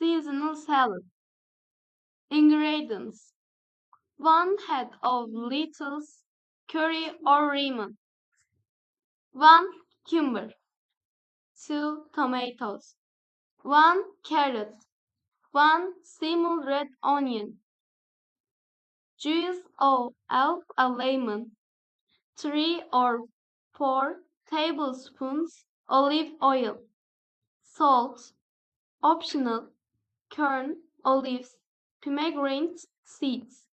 Seasonal salad. Ingredients: 1 head of lentils, curry or ramen. 1 cucumber. 2 tomatoes. 1 carrot. 1 small red onion. Juice of a lemon. 3 or 4 tablespoons olive oil. Salt. Optional. Corn, olives, pomegranate seeds.